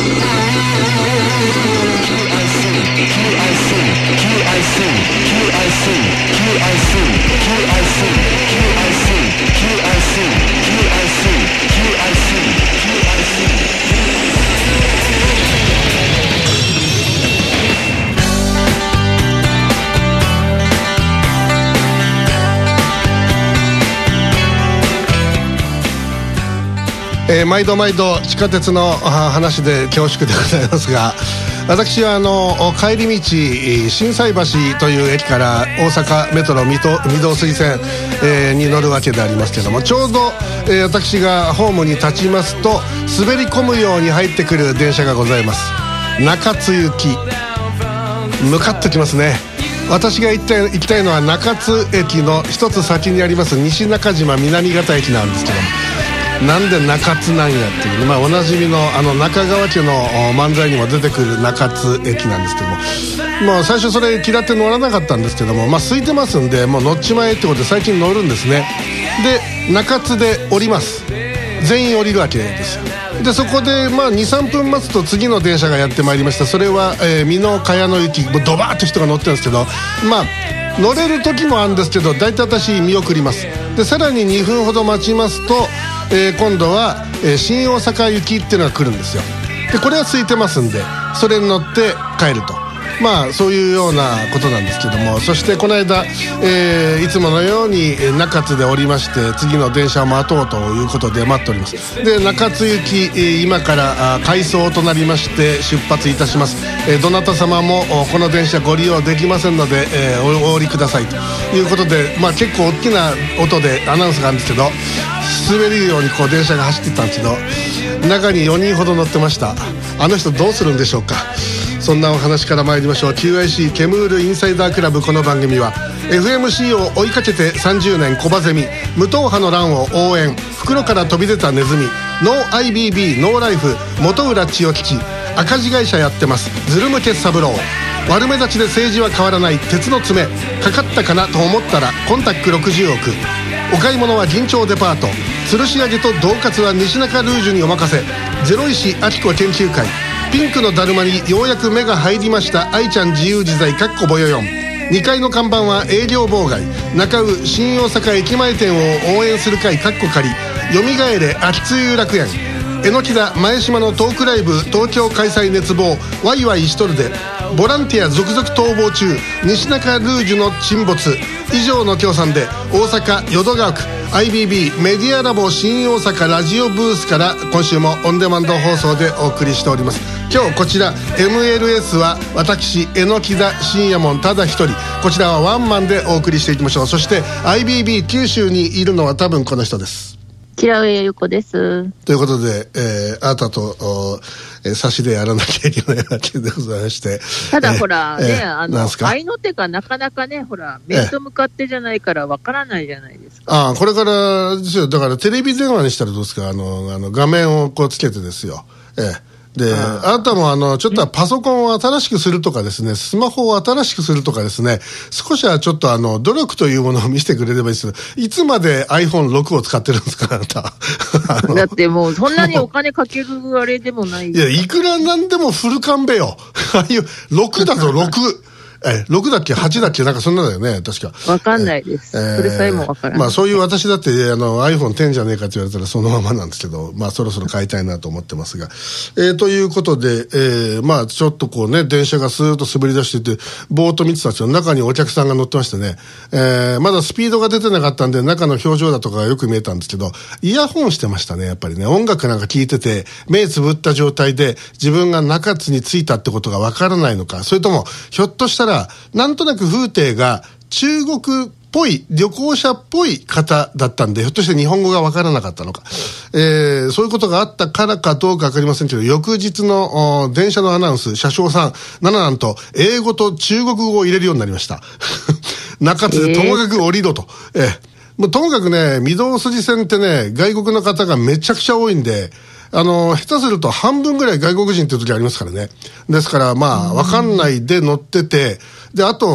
毎度毎度地下鉄の話で恐縮でございますが、私は帰り道心斎橋という駅から大阪メトロ御堂筋線、に乗るわけでありますけども、ちょうど、私がホームに立ちますと滑り込むように入ってくる電車がございます。中津行き、向かってきますね。私が行きたいのは中津駅の一つ先にあります西中島南方駅なんですけども、なんで中津なんやっていう、おなじみの中川家の漫才にも出てくる中津駅なんですけども、最初それ嫌って乗らなかったんですけども、空いてますんでもう乗っちまえってことで最近乗るんですね。で中津で降ります。全員降りるわけですよ。でそこで 2,3 分待つと次の電車がやってまいりました。それは美濃茅野行き、ドバーッと人が乗ってるんですけど、乗れる時もあるんですけど大体私見送ります。でさらに2分ほど待ちますと、今度は、新大阪行きっていうのが来るんですよ。でこれは空いてますんでそれに乗って帰ると、そういうようなことなんですけども、そしてこの間、いつものように中津で降りまして次の電車を待とうということで待っております。で中津行き、今から回送となりまして出発いたします。どなた様もこの電車ご利用できませんので、お降りくださいということで、結構大きな音でアナウンスがあるんですけど、滑るように電車が走っていったんですけど、中に4人ほど乗ってました。あの人どうするんでしょうか。そんなお話から参りましょう。 QIC ケムールインサイダークラブ。この番組は FMC を追いかけて30年コバゼミ、無党派の乱を応援、袋から飛び出たネズミ、ノー IBB ノーライフ、本浦千代吉、赤字会社やってますズルムケ三郎、悪目立ちで政治は変わらない鉄の爪、かかったかなと思ったらコンタック60億、お買い物は銀蝶デパート、吊るし上げと恫喝は西中ルージュにお任せ、ゼロ石明子研究会、ピンクのだるまにようやく目が入りました愛ちゃん自由自在かっこぼよよん、2階の看板は営業妨害、中尾新大阪駅前店を応援する会かっこ仮、よみがえれ秋津遊楽園、榎田前島のトークライブ東京開催熱望、ワイワイしとるで、ボランティア続々逃亡中、西中ルージュの沈没、以上の協賛で大阪淀川区 IBB メディアラボ新大阪ラジオブースから今週もオンデマンド放送でお送りしております。今日こちら MLS は私榎田信也門ただ一人、こちらはワンマンでお送りしていきましょう。そして IBB 九州にいるのは多分この人です。 平上由子です。 ということで、あなたと差しでやらなきゃいけないわけでございまして、 ただほらね、愛の手がなかなかね、ほら面と向かってじゃないからわからないじゃないですか。 これからですよ。だからテレビ電話にしたらどうですか。画面をつけてですよ。で、あなたもちょっとパソコンを新しくするとかですね、スマホを新しくするとかですね、少しはちょっと努力というものを見せてくれればいいです。いつまで iPhone6 を使ってるんですか、あなた。 だってもうそんなにお金かけるあれでもない。 いや、いくらなんでもフルカンベよ。ああいう6だぞ、6。6だっけ8だっけ、なんかそんなだよね、確か。 わかんないです。それさえもわからない。 そういう私だってiPhone X じゃねえかって言われたらそのままなんですけど、そろそろ買いたいなと思ってますが、ということで、ちょっと電車がスーッと滑り出してて、ぼーっと見てたんですよ。中にお客さんが乗ってましてね、まだスピードが出てなかったんで中の表情だとかがよく見えたんですけど、イヤホンしてましたね。やっぱりね、音楽なんか聞いてて目つぶった状態で自分が中津に着いたってことがわからないのか、それともひょっとしたらなんとなく風景が中国っぽい、旅行者っぽい方だったんで、ひょっとして日本語がわからなかったのか、そういうことがあったからかどうかわかりませんけど、翌日の電車のアナウンス、車掌さんなんと英語と中国語を入れるようになりました。中津でともかく降りろと。もうともかくね、御堂筋線ってね、外国の方がめちゃくちゃ多いんで、下手すると半分ぐらい外国人っていう時ありますからね。ですからわかんないで乗ってて、で、あと、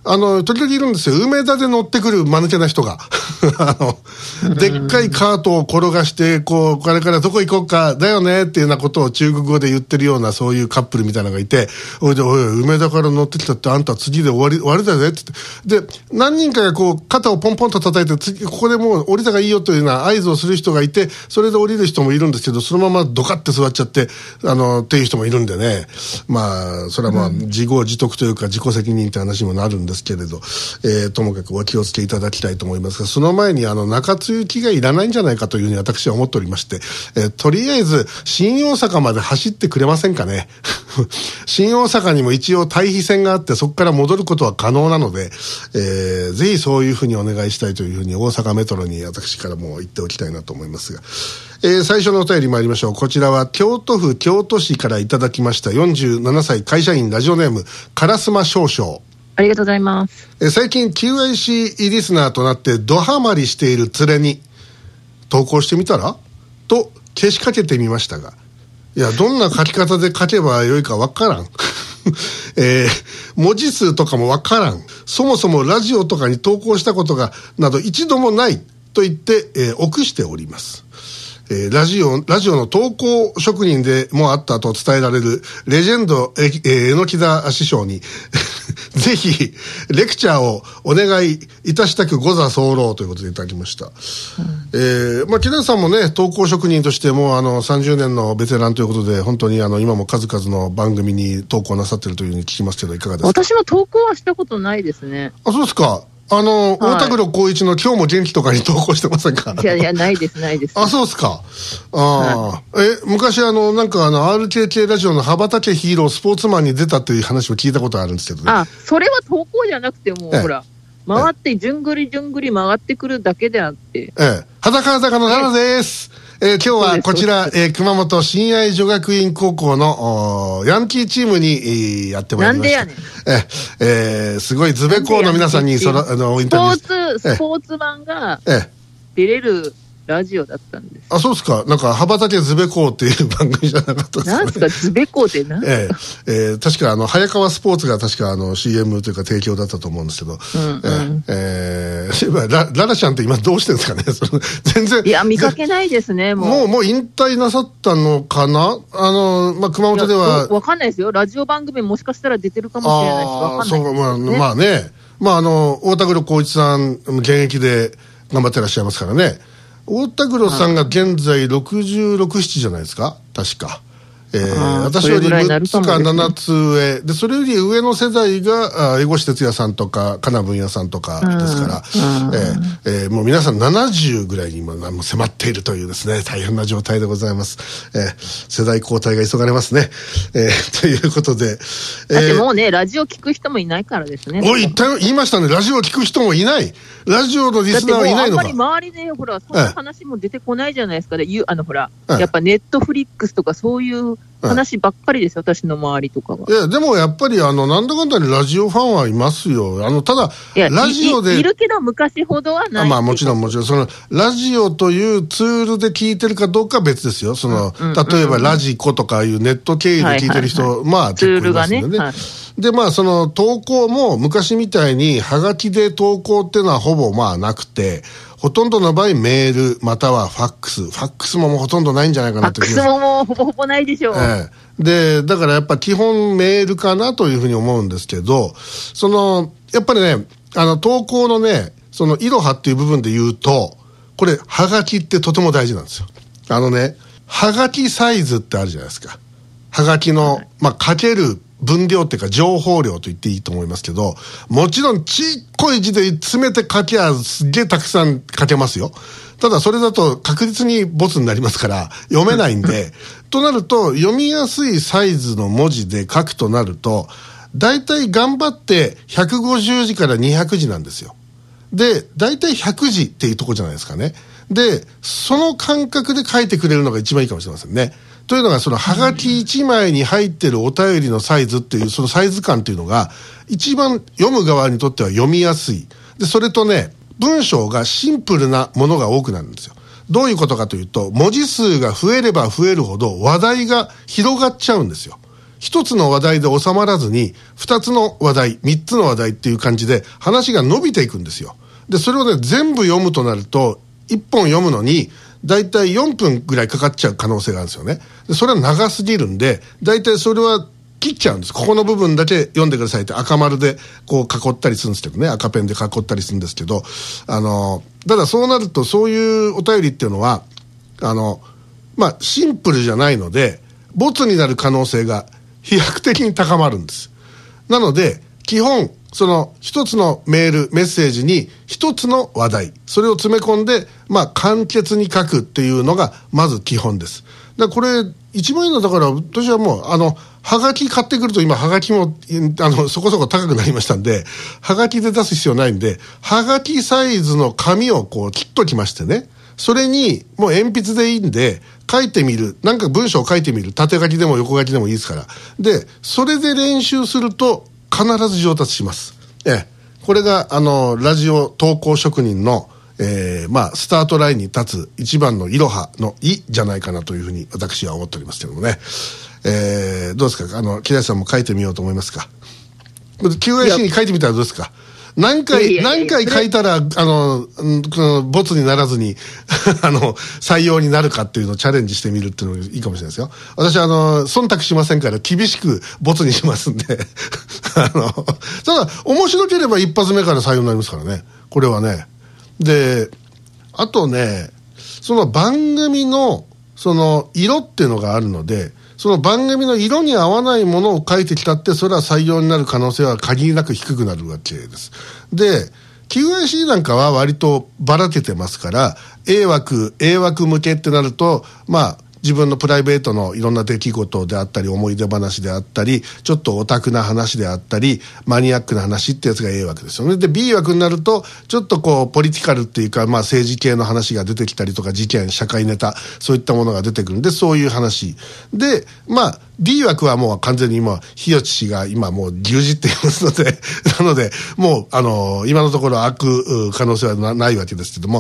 時々いるんですよ。梅田で乗ってくる間抜けな人が。でっかいカートを転がして、これからどこ行こうか、だよね、っていうようなことを中国語で言ってるような、そういうカップルみたいなのがいて、おい、梅田から乗ってきたって、あんた次で終わりだよね、って言って。で、何人かが肩をポンポンと叩いて、次、ここでもう降りたがいいよというような合図をする人がいて、それで降りる人もいるんですけど、そのままドカって座っちゃって、っていう人もいるんでね。それは自業自得というか、自己責任って話にもなるんですけれど、ともかくお気をつけいただきたいと思いますが、その前に中津行きがいらないんじゃないかというふうに私は思っておりまして、とりあえず新大阪まで走ってくれませんかね。新大阪にも一応対比線があって、そこから戻ることは可能なので、ぜひそういうふうにお願いしたいというふうに大阪メトロに私からも言っておきたいなと思いますが、最初のお便り参りましょう。こちらは京都府京都市からいただきました47歳会社員ラジオネーム烏丸少々、 ありがとうございます。 最近 QIC リスナーとなってドハマりしている連れに投稿してみたらとけしかけてみましたが、いや、どんな書き方で書けばよいかわからん。文字数とかもわからん。そもそもラジオとかに投稿したことがなど一度もないと言って、臆しております。ラジオの投稿職人でもあったと伝えられるレジェンド榎木田師匠にぜひレクチャーをお願いいたしたくご座候ということでいただきました。木田さんもね、投稿職人としても30年のベテランということで、本当に今も数々の番組に投稿なさっているというふうに聞きますけど、いかがですか？ 私も投稿はしたことないですね。 あ、そうですか。大田黒光一の今日も元気とかに投稿してませんか？ いや、ないです。あ、 そうですか。昔なんかRKK ラジオの羽ばたけヒーロースポーツマンに出たっていう話を聞いたことあるんですけどね。 あ、それは投稿じゃなくても、ほら、回って、じゅんぐり回ってくるだけであって。 裸の奈良です。今日はこちら、熊本親愛女学院高校のヤンキーチームに、やってまいりました。 なんでやねん。 すごいズベコーの皆さんにインタビュースポーツマンが出れるラジオだったんです。 あ、そうですか。なんか羽ばたけズベコーっていう番組じゃなかったですかね。 なんですか、ズベコーって何ですか？ 確か早川スポーツが確かCM というか提供だったと思うんですけど、ララちゃんって今どうしてるんですかね。全然。 いや、見かけないですね。もう引退なさったのかな。熊本ではわかんないですよ。ラジオ番組もしかしたら出てるかもしれないし、わかんないですよね。 まあね、大田黒光一さん現役で頑張ってらっしゃいますからね。大田黒さんが現在66、7じゃないですか、確か。私より6つか7つ上で、それより上の世代が江越哲也さんとか金文也さんとかですから、もう皆さん70ぐらいに今迫っているというですね、大変な状態でございます。世代交代が急がれますね。ということで、 だってもうね、ラジオ聞く人もいないからですね。 言いましたね。ラジオ聞く人もいない。ラジオのリスナーはいないのか。 だってもうあんまり周りでほら、そんな話も出てこないじゃないですか。ほら、やっぱネットフリックスとかそういう話ばっかりですよ、私の周りとかは。 いや、でもやっぱりなんだかんだにラジオファンはいますよ。ただ、ラジオで。 いるけど昔ほどはない。 もちろん。ラジオというツールで聞いてるかどうかは別ですよ。例えばラジコとかいうネット経由で聞いてる人、結構いますんでね。で、投稿も昔みたいにハガキで投稿っていうのはほぼなくて、ほとんどの場合メールまたはファックス。ファックスももうほとんどないんじゃないかなと。 ファックスももうほぼほぼないでしょう。 で、だからやっぱ基本メールかなというふうに思うんですけど、やっぱりね、投稿のね、いろはっていう部分で言うと、これ、ハガキってとても大事なんですよ。ハガキサイズってあるじゃないですか。ハガキの、かける分量っていうか情報量と言っていいと思いますけど、もちろんちっこい字で詰めて書きゃすげえたくさん書けますよ。ただそれだと確実にボツになりますから読めないんでとなると読みやすいサイズの文字で書くとなると、だいたい頑張って150字から200字なんですよ。で、だいたい100字っていうとこじゃないですかね。で、その感覚で書いてくれるのが一番いいかもしれませんね。というのが、ハガキ1枚に入ってるお便りのサイズっていう、そのサイズ感っていうのが、一番読む側にとっては読みやすい。で、それとね、文章がシンプルなものが多くなるんですよ。どういうことかというと、文字数が増えれば増えるほど話題が広がっちゃうんですよ。 一つの話題で収まらずに二つの話題、三つの話題っていう感じで話が伸びていくんですよ。でそれをね全部読むとなると一本読むのにだいたい4分ぐらいかかっちゃう可能性があるんですよね。でそれは長すぎるんでだいたいそれは切っちゃうんです。ここの部分だけ読んでくださいって赤丸でこう囲ったりするんですけどね、赤ペンで囲ったりするんですけど、ただそうなるとそういうお便りっていうのはシンプルじゃないのでボツになる可能性が飛躍的に高まるんです。なので基本その一つのメッセージに一つの話題、それを詰め込んで簡潔に書くっていうのがまず基本です。だからこれ一番いいのだから私はもうはがき買ってくると今はがきもそこそこ高くなりましたんではがきで出す必要ないんではがきサイズの紙をこう切っときましてね、それにもう鉛筆でいいんで書いてみる、なんか文章を書いてみる、縦書きでも横書きでもいいですから、でそれで練習すると必ず上達します。これがラジオ投稿職人のスタートラインに立つ一番のいろはのいじゃないかなというふうに私は思っておりますけどもね。どうですか、木梨さんも書いてみようと思いますか。 QIC に書いてみたらどうですか。何回書いたらボツにならずに採用になるかっていうのをチャレンジしてみるっていうのがいいかもしれないですよ。私忖度しませんから厳しくボツにしますんでただ面白ければ一発目から採用になりますからね、これはね。であとね、その番組のその色っていうのがあるので、その番組の色に合わないものを書いてきたってそれは採用になる可能性は限りなく低くなるわけです。で QIC なんかは割とばらけてますから A 枠向けってなると自分のプライベートのいろんな出来事であったり思い出話であったりちょっとオタクな話であったりマニアックな話ってやつが A 枠ですよね。で B 枠になるとちょっとこうポリティカルっていうか政治系の話が出てきたりとか事件社会ネタそういったものが出てくるんでそういう話でD 枠はもう完全に今日吉氏が今もう牛耳っていますのでなのでもう今のところ開く可能性はないわけですけども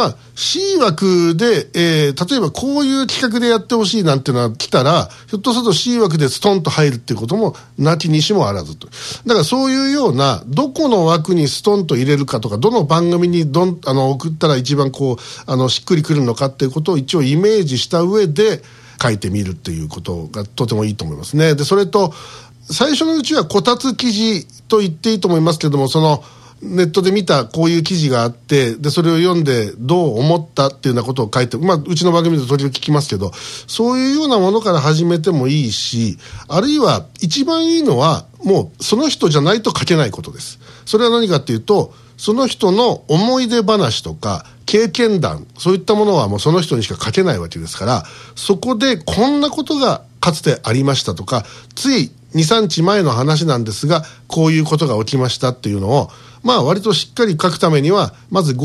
C 枠で、例えばこういう企画でやってほしいなんていうのが来たらひょっとすると C 枠でストンと入るっていうこともなきにしもあらずと。だからそういうようなどこの枠にストンと入れるかとかどの番組に送ったら一番こうしっくりくるのかっていうことを一応イメージした上で書いてみるっていうことがとてもいいと思いますね。でそれと最初のうちはこたつ記事と言っていいと思いますけども、そのネットで見たこういう記事があってでそれを読んでどう思ったっていうようなことを書いて、うちの番組で時々聞きますけどそういうようなものから始めてもいいし、あるいは一番いいのはもうその人じゃないと書けないことです。それは何かっていうとその人の思い出話とか経験談そういったものはもうその人にしか書けないわけですから、そこでこんなことがかつてありましたとかつい 2,3 日前の話なんですがこういうことが起きましたっていうのを割としっかり書くためにはまず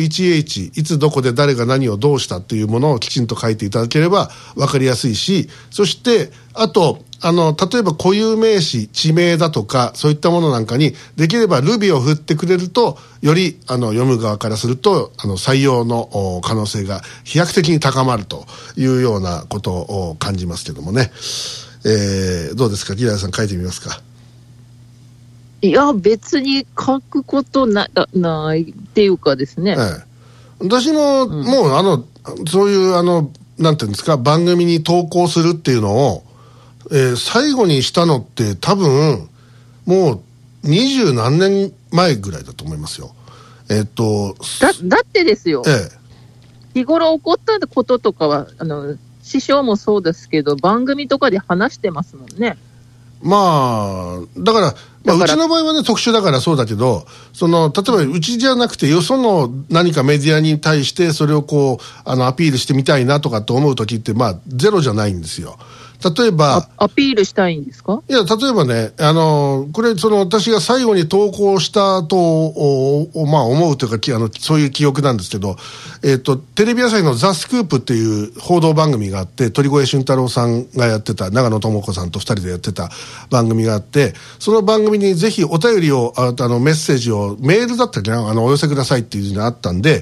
5W1H いつどこで誰が何をどうしたっていうものをきちんと書いていただければ分かりやすいし、そしてあと例えば固有名詞地名だとかそういったものなんかにできればルビを振ってくれるとより読む側からすると採用の可能性が飛躍的に高まるというようなことを感じますけどもね。どうですか、木田さん書いてみますか。 いや別に書くことないっていうかですね、 私ももうそういうなんていうんですか番組に投稿するっていうのを最後にしたのって多分もう20何年前ぐらいだと思いますよ。だってですよ、日頃起こったこととかは師匠もそうですけど番組とかで話してますもんね。だからうちの場合はね特殊だからそうだけど例えばうちじゃなくてよその何かメディアに対してそれをこうアピールしてみたいなとかと思う時ってゼロじゃないんですよ。例えばアピールしたいんですか。 いや例えばねこれ私が最後に投稿したと思うというかそういう記憶なんですけど、テレビ朝日のザ・スクープっていう報道番組があって鳥越俊太郎さんがやってた長野智子さんと2人でやってた番組があってその番組にぜひお便りをメッセージをメールだったっけなお寄せくださいっていうのがあったんで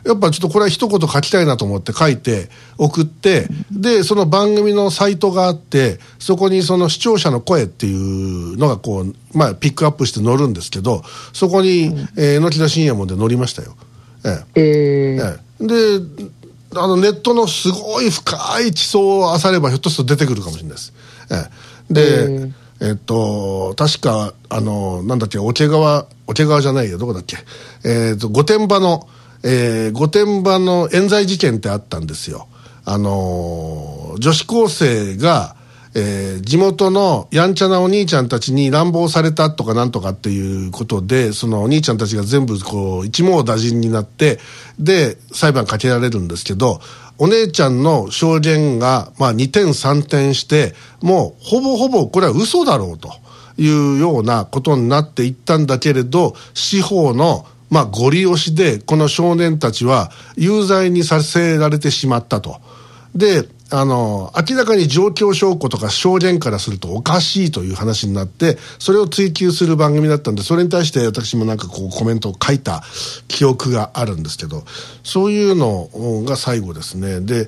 やっぱちょっとこれは一言書きたいなと思って書いて送って、でその番組のサイトがあって、そこにその視聴者の声っていうのがこう、まあ、ピックアップして載るんですけど、そこに榎田信也門で載りましたよ。でネットのすごい深い地層を漁ればひょっとすると出てくるかもしれないです。で確かなんだっけ、桶川じゃないよ、どこだっけ、御殿場の冤罪事件ってあったんですよ。女子高生が、地元のやんちゃなお兄ちゃんたちに乱暴されたとかなんとかっていうことで、そのお兄ちゃんたちが全部こう一網打尽になって、で裁判かけられるんですけど、お姉ちゃんの証言がまあ2点3点して、もうほぼほぼこれは嘘だろうというようなことになっていったんだけれど、司法のまあご利押しでこの少年たちは有罪にさせられてしまったと。で明らかに状況証拠とか証言からするとおかしいという話になって、それを追及する番組だったんで、それに対して私もなんかこうコメントを書いた記憶があるんですけど、そういうのが最後ですね。で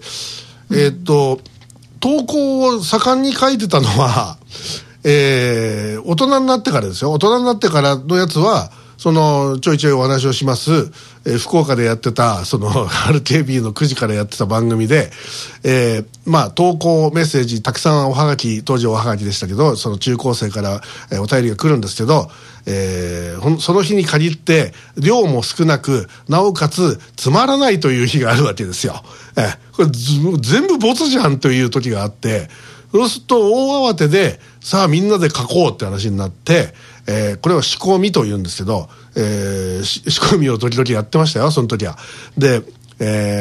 投稿を盛んに書いてたのは、大人になってからですよ。大人になってからのやつはちょいちょいお話をします、福岡でやってたRKB の9時からやってた番組で、まあ投稿メッセージたくさんおはがき、当時おはがきでしたけど、その中高生から、お便りが来るんですけど、その日に限って量も少なく、なおかつつまらないという日があるわけですよ。これ全部ボツじゃんという時があって、そうすると大慌てでさあみんなで書こうって話になって、これは仕込みと言うんですけど、仕込みを時々やってましたよ、その時は。で、そ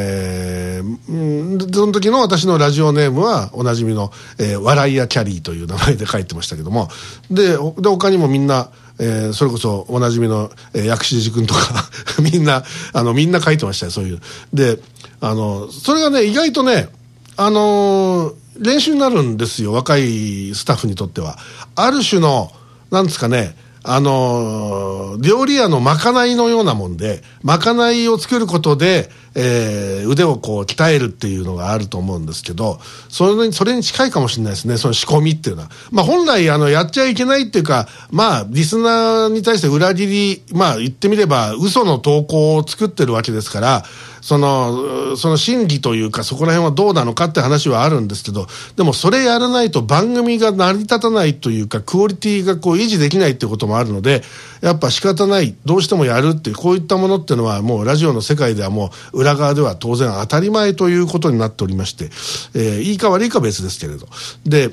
の時の私のラジオネームはおなじみの、笑いやキャリーという名前で書いてましたけども、で他にもみんな、それこそおなじみの、薬師寺君とかみんな書いてましたよ、そういう。でそれがね、意外とね、練習になるんですよ、若いスタッフにとっては。ある種のなんですかね、料理屋のまかないのようなもんで、まかないを作ることで、腕をこう鍛えるっていうのがあると思うんですけど、それに近いかもしれないですね、その仕込みっていうのは。まあ本来やっちゃいけないっていうか、まあリスナーに対して裏切り、まあ言ってみれば嘘の投稿を作ってるわけですから、その真偽というか、そこら辺はどうなのかって話はあるんですけど、でもそれやらないと番組が成り立たないというか、クオリティがこう維持できないっていうこともあるので、やっぱ仕方ない、どうしてもやるっていう、こういったものっていうのはもうラジオの世界ではもう裏側では当然当たり前ということになっておりまして、いいか悪いか別ですけれど、で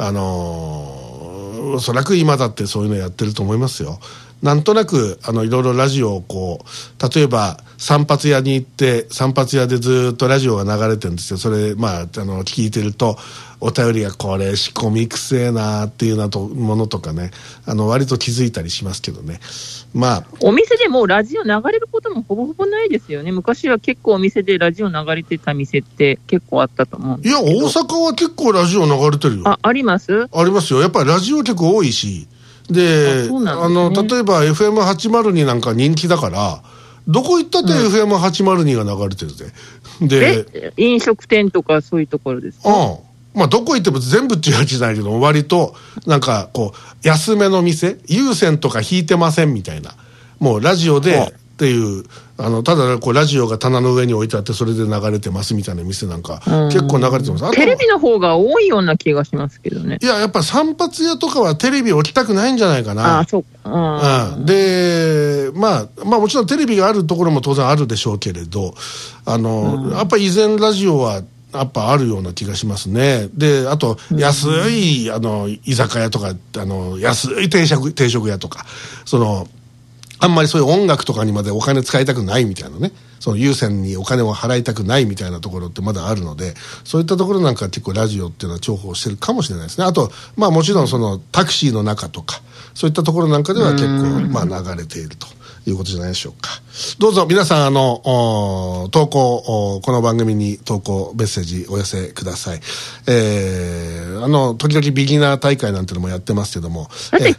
おそらく今だってそういうのやってると思いますよ。なんとなくいろいろラジオをこう、例えば散髪屋に行って、散髪屋でずっとラジオが流れてるんですよ。それまあ聞いてると、お便りがこれ仕込みくせえなっていうものとかね、割と気づいたりしますけどね。まあお店でもうラジオ流れることもほぼほぼないですよね。昔は結構お店でラジオ流れてた店って結構あったと思うんですけど。 いや、大阪は結構ラジオ流れてるよ。 あります？ ありますよ。やっぱりラジオ局多いし、で、 そうなんですね。 例えば FM802 なんか人気だから、どこ行ったって FM802 が流れてるぜ。 で、飲食店とかそういうところですか？ まあどこ行っても全部っていうわけじゃないけど、割となんかこう安めの店、有線とか引いてませんみたいな、もうラジオでっていう、ただこうラジオが棚の上に置いてあってそれで流れてますみたいな店なんか結構流れてます。あとテレビの方が多いような気がしますけどね。 いや、やっぱ散髪屋とかはテレビ置きたくないんじゃないかな。 そうか。 で、まあもちろんテレビがあるところも当然あるでしょうけれど、やっぱ以前ラジオはやっぱあるような気がしますね。で、あと安い居酒屋とか安い定食屋とか、あんまりそういう音楽とかにまでお金使いたくないみたいなね、その有線にお金を払いたくないみたいなところってまだあるので、そういったところなんか結構ラジオっていうのは重宝してるかもしれないですね。あとまあもちろんそのタクシーの中とかそういったところなんかでは結構まあ流れているということじゃないでしょうか。どうぞ皆さん投稿、この番組に投稿メッセージお寄せください。時々ビギナー大会なんてのもやってますけども、 だって決まりって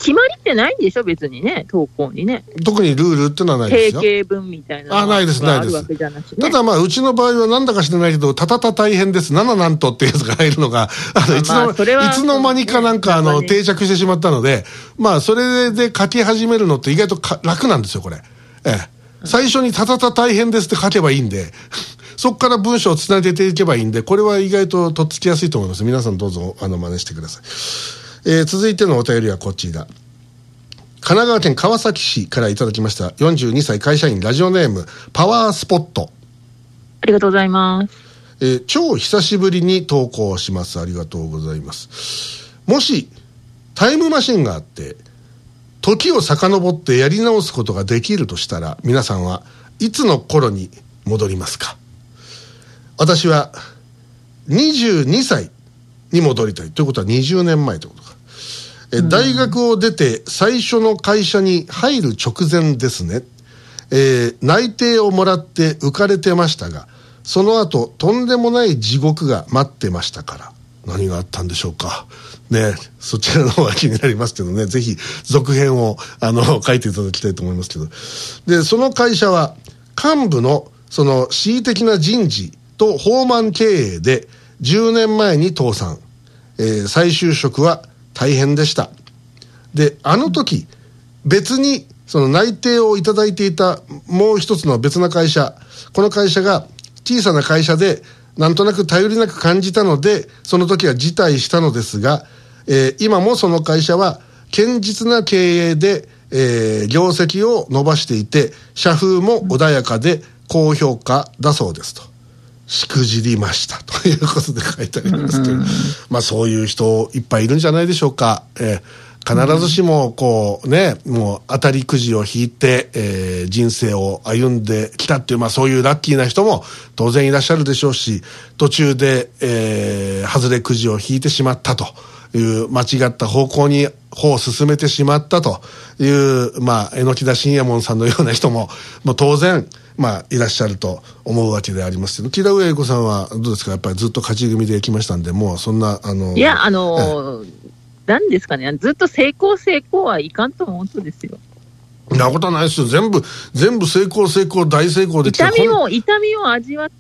てないんでしょ、別にね、投稿にね。 特にルールってのはないですよ。 定型文みたいなのがないです、ないです。ただうちの場合はなんだか知らないけど、たたた大変です、7なんとっていうやつが入るのが、いつの間にかなんか定着してしまったので、それで書き始めるのって意外と楽なんですよ、これ。最初にたたた大変ですって書けばいいんで、そこから文章をつなげていけばいいんで、これは意外ととっつきやすいと思います。皆さんどうぞ真似してください。続いてのお便りはこちら。神奈川県川崎市からいただきました。42歳会社員、ラジオネームパワースポット。 ありがとうございます。 超久しぶりに投稿します。ありがとうございます。もしタイムマシンがあって時を遡ってやり直すことができるとしたら、皆さんはいつの頃に戻りますか？私は22歳に戻りたいということは20年前ということか。大学を出て最初の会社に入る直前ですね。内定をもらって浮かれてましたが、その後とんでもない地獄が待ってましたから。何があったんでしょうかね。そちらの方が気になりますけどね、ぜひ続編を書いていただきたいと思いますけど。でその会社は幹部のその恣意的な人事と放漫経営で10年前に倒産、再就職は大変でした。であの時別にその内定をいただいていたもう一つの別な会社、この会社が小さな会社でなんとなく頼りなく感じたので、その時は辞退したのですが、今もその会社は堅実な経営で、業績を伸ばしていて、社風も穏やかで高評価だそうですと。しくじりましたということで書いてありますけど、そういう人いっぱいいるんじゃないでしょうか。必ずしもこうね、もう当たりくじを引いて、人生を歩んできたっていう、そういうラッキーな人も当然いらっしゃるでしょうし、途中で、外れくじを引いてしまったという間違った方向に歩を進めてしまったという、榎田信也門さんのような人も、当然いらっしゃると思うわけでありますけど、木田上子さんはどうですか？やっぱりずっと勝ち組で来ましたんで、もうそんないやなんですかね、ずっと成功はいかんと思うとですよ。 なことないですよ。全部成功大成功で痛みを味わって、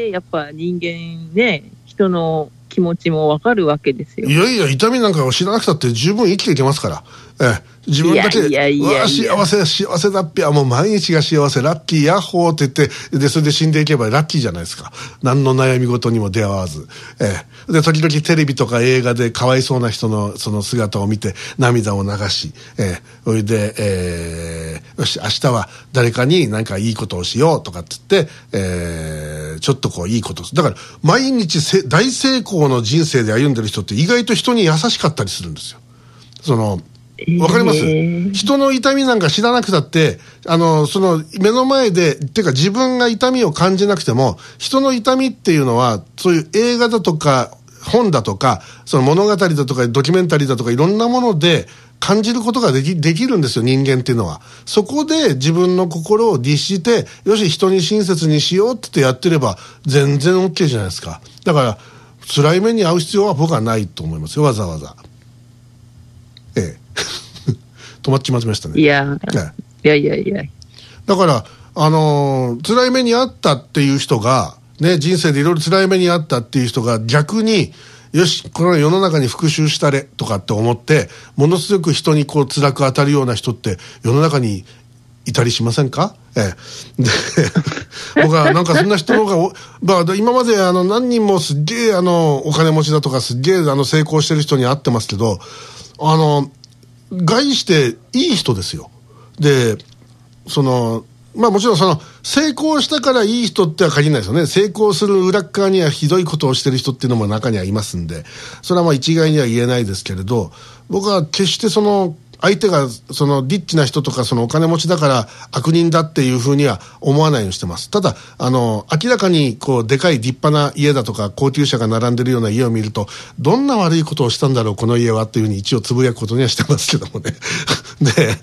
やっぱ人間ね、人の気持ちもわかるわけですよ。 いやいや、痛みなんかを知らなくたって十分生きていけますから。自分だけ幸せだっぴゃ、もう毎日が幸せ、ラッキーヤッホーって言って、でそれで死んでいけばラッキーじゃないですか。何の悩み事にも出会わず、で時々テレビとか映画でかわいそうな人のその姿を見て涙を流し、それで、よし明日は誰かに何かいいことをしようとかって言って、ちょっとこういいことだから毎日大成功の人生で歩んでる人って意外と人に優しかったりするんですよ。わかります？人の痛みなんか知らなくたって、その目の前で、っていうか自分が痛みを感じなくても、人の痛みっていうのは、そういう映画だとか、本だとか、その物語だとか、ドキュメンタリーだとか、いろんなもので感じることができるんですよ、人間っていうのは。そこで自分の心を律して、よし、人に親切にしようってやってれば、全然 OK じゃないですか。だから、辛い目に遭う必要は僕はないと思いますよ、わざわざ。止まっちまいましたね。 いや。 だから辛い目にあったっていう人がね、人生でいろいろ辛い目にあったっていう人が逆によし、この世の中に復讐したれとかって思ってものすごく人にこう辛く当たるような人って世の中にいたりしませんか？で僕はなんかそんな人の方が今まで何人もすっげえお金持ちだとかすっげえ成功してる人に会ってますけど、概していい人ですよ。でもちろん成功したからいい人っては限らないですよね。成功する裏側にはひどいことをしてる人っていうのも中にはいますんで、それは一概には言えないですけれど、僕は決して相手がリッチな人とかお金持ちだから悪人だっていうふうには思わないようにしてます。ただ明らかにこうでかい立派な家だとか高級車が並んでるような家を見ると、どんな悪いことをしたんだろうこの家はっていうふうに一応つぶやくことにはしてますけどもねで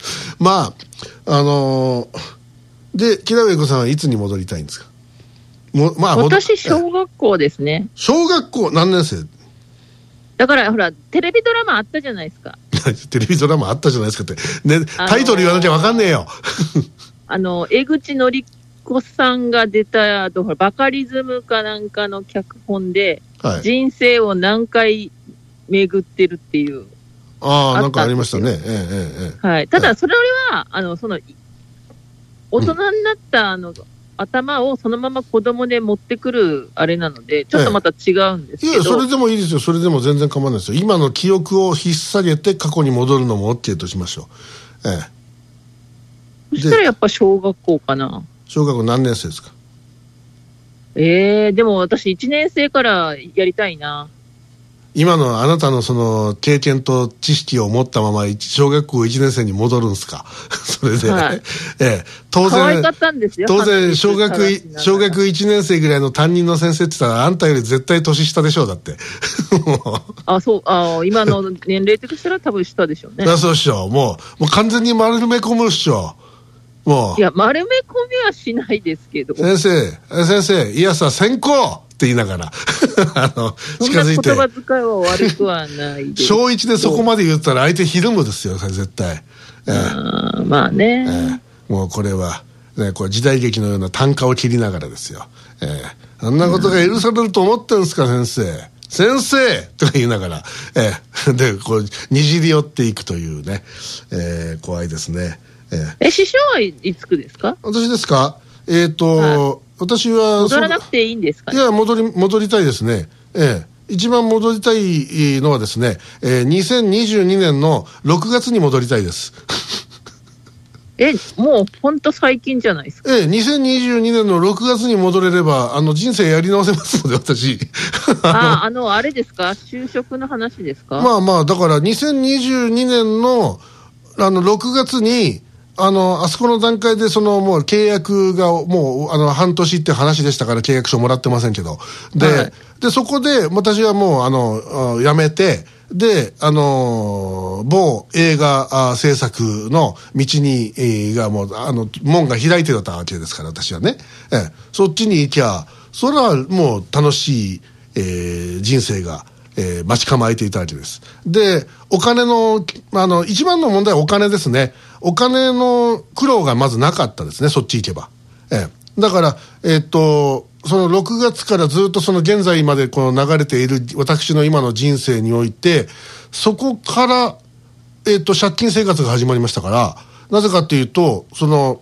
で木田上子さんはいつに戻りたいんですか？ 私小学校ですね。 小学校何年生？ だからほらテレビドラマあったじゃないですか。 テレビドラマあったじゃないですかって、ね、タイトル言わなきゃ分かんねえよ。 江口のり子さんが出たバカリズムかなんかの脚本で、はい、人生を何回巡ってるっていう。 なんかありましたね。 はい。ただ、それは、大人になった頭をそのまま子供で持ってくるあれなので、ちょっとまた違うんですけど。 いや、それでもいいですよ。それでも全然構わないですよ。今の記憶を引っ提げて過去に戻るのも OK としましょう。 そしたらやっぱ小学校かな。 小学校何年生ですか？ でも私1年生からやりたいな。 今のあなたのその経験と知識を持ったまま小学校1年生に戻るんですか？それで、はい、当然可愛かったんですよ。当然小学1年生ぐらいの担任の先生って言ったらあんたより絶対年下でしょう。だって今の年齢としたら多分下でしょうね。 そうっしょ。もう完全に丸め込むっしょ。もういや丸め込みはしないですけど、 先生いやさ先行って言いながら近づいて、 そんな言葉遣いは悪くはないです。 小1でそこまで言ったら相手ひるむですよ絶対。 まあね、 もうこれは、ね、これ時代劇のような単価を切りながらですよ。あんなことが許されると思ってるんですか先生とか言いながら、でこうにじり寄っていくというね、怖いですね。 師匠はいつくですか？ 私ですか？私は戻らなくていいんですかね？ いや戻りたいですね。一番戻りたいのはですね、2022年の6月に戻りたいです。 もう本当最近じゃないですか。 2022年の6月に戻れれば人生やり直せますので私。 あれですか？就職の話ですか？ まあだから2022年の6月にあそこの段階でもう契約がもう半年って話でしたから契約書もらってませんけど、でそこで私はもう辞めて、で某映画制作の道にがもう門が開いてたわけですから私はね、そっちに行きゃそれはもう楽しい、人生が待ち構えていたわけです。でお金の一番の問題はお金ですね。お金の苦労がまずなかったですね、そっち行けば。だからその6月からずっとその現在までこの流れている私の今の人生において、そこから借金生活が始まりましたから、なぜかというとこの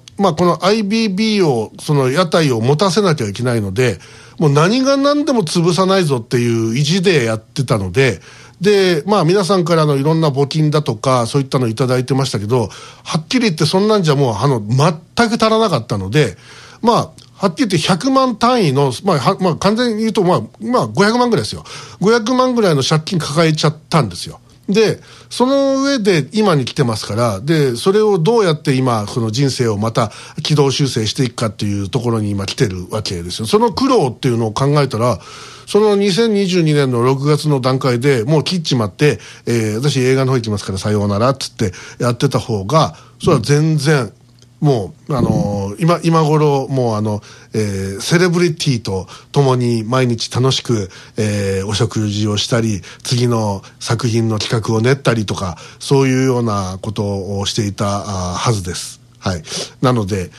IBB を屋台を持たせなきゃいけないので、もう何が何でも潰さないぞっていう意地でやってたので、で皆さんからのいろんな募金だとかそういったのをいただいてましたけど、はっきり言ってそんなんじゃもう全く足らなかったので、はっきり言って100万単位の、完全に言うと500万ぐらいですよ。500万ぐらいの借金抱えちゃったんですよ。でその上で今に来てますから、でそれをどうやって今その人生をまた軌道修正していくかっていうところに今来てるわけですよ。その苦労っていうのを考えたら、その2022年の6月の段階でもう切っちまって、私映画の方行きますからさようならっつってやってた方が、それは全然もう今頃もうセレブリティと共に毎日楽しく、お食事をしたり、次の作品の企画を練ったりとか、そういうようなことをしていたはずです。はい。なので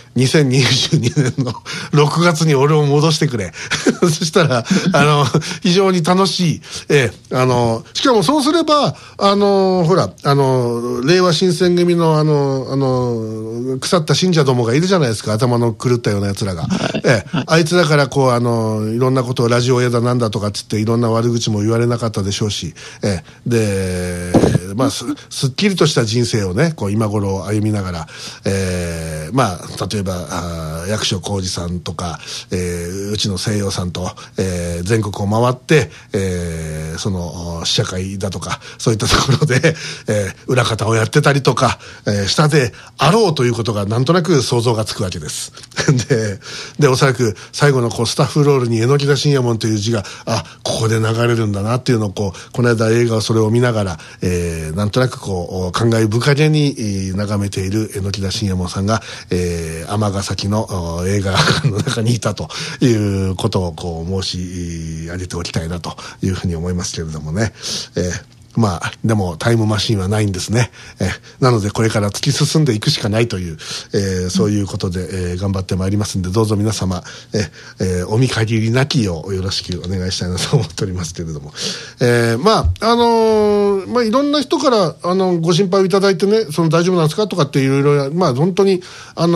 2022年の6月に俺を戻してくれ。そしたら非常に楽しい。しかもそうすればほら令和新選組の腐った信者どもがいるじゃないですか、頭の狂ったような奴らが。あいつだからいろんなことをラジオやだなんだとかつっていろんな悪口も言われなかったでしょうし、ですっきりとした人生をね今頃歩みながら、例えば役所広司さんとか、うちの西洋さんと、全国を回って、その試写会だとかそういったところで、裏方をやってたりとか、したであろうということがなんとなく想像がつくわけです。でおそらく最後のスタッフロールに榎田信也門という字がここで流れるんだなっていうのをこの間映画をそれを見ながら、なんとなく感慨深げに眺めている榎田信也門さんが、尼崎の映画館の中にいたということを申し上げておきたいなというふうに思いますけれどもね。 まあでもタイムマシンはないんですね。なのでこれから突き進んでいくしかないという、そういうことで、頑張ってまいりますんで、どうぞ皆様、お見限りなきようよろしくお願いしたいなと思っておりますけれども、まあいろんな人からご心配をいただいてね、その大丈夫なんですかとかっていろいろ、まあ本当に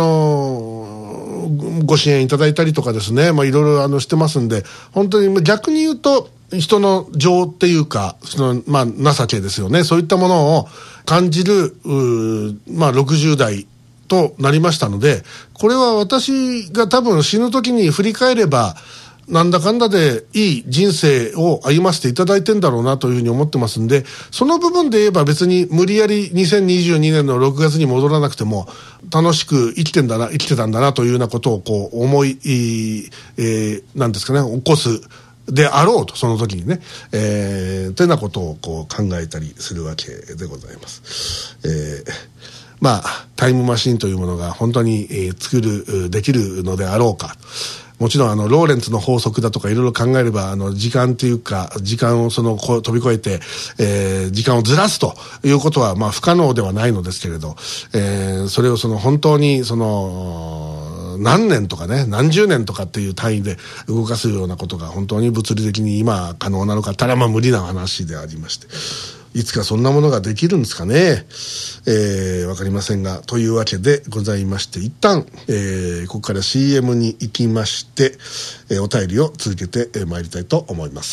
ご支援いただいたりとかですね、まあいろいろしてますんで、本当に逆に言うと人の情っていうか、まあ情けですよね。そういったものを感じるまあ60代となりましたので、これは私が多分死ぬ時に振り返ればなんだかんだでいい人生を歩ませていただいてんだろうなというふうに思ってますんで、その部分で言えば別に無理やり2022年の6月に戻らなくても楽しく生きてたんだなというようなことをこう思い、なんですかね、起こすであろうと、その時にね、というようなことをこう考えたりするわけでございます。まあタイムマシンというものが本当に、できるのであろうか。もちろんローレンツの法則だとかいろいろ考えれば時間というか時間を飛び越えて、時間をずらすということはまあ不可能ではないのですけれど、それを本当に何年とかね何十年とかっていう単位で動かすようなことが本当に物理的に今可能なのかったらまあ無理な話でありまして、いつかそんなものができるんですかね、わかりませんが、というわけでございまして、一旦、ここから CM に行きまして、お便りを続けてまいりたいと思います。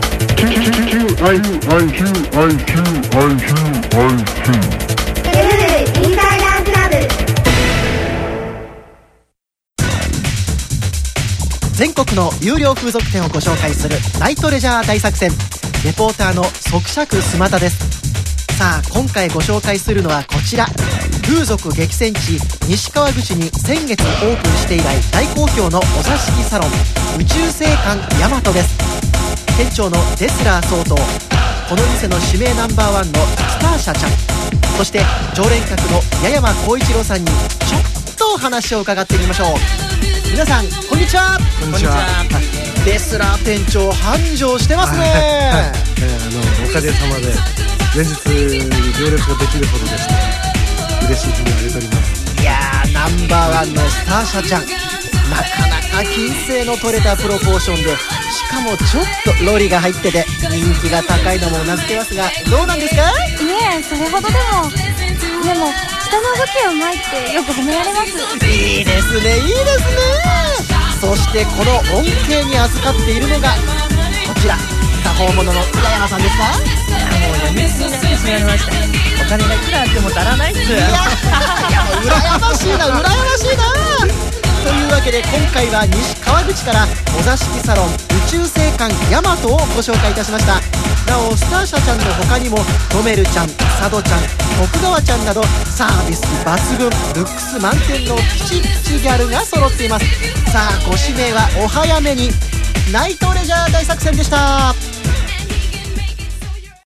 全国の有料風俗店をご紹介するナイトレジャー大作戦、レポーターの即尺須又です。さあ今回ご紹介するのはこちら、風俗激戦地西川口に先月オープンして以来大好評のお座敷サロン宇宙星館ヤマトです。店長のデスラー総統、この店の指名ナンバーワンのスターシャちゃん、そして常連客の八山浩一郎さんにちょっとお話を伺ってみましょう。皆さんこんにちは。 こんにちは。 デスラー店長繁盛してますね。 おかげさまで連日行列ができるほどですね、嬉しい日にあげております。 いやー、ナンバーワンのスターシャちゃん、なかなか金星の取れたプロポーションで、しかもちょっとロリが入ってて人気が高いのもうなずけますが、どうなんですか？ いえ、それほどでも下の武器を巻いてよく褒められます。 いいですね、いいですね。そしてこの恩恵に預かっているのがこちら、多宝物の八山さんですか？ もうやみつきになってしまいました。お金がいくらあっても足らないっす。いやもう羨ましいな、羨ましいな。というわけで今回は西川口からお座敷サロン宇宙星館ヤマトをご紹介いたしました。なおスターシャちゃんの他にもトメルちゃん、佐渡ちゃん、徳川ちゃんなどサービス抜群、ルックス満点のピチピチギャルが揃っています。さあご指名はお早めに。ナイトレジャー大作戦でした。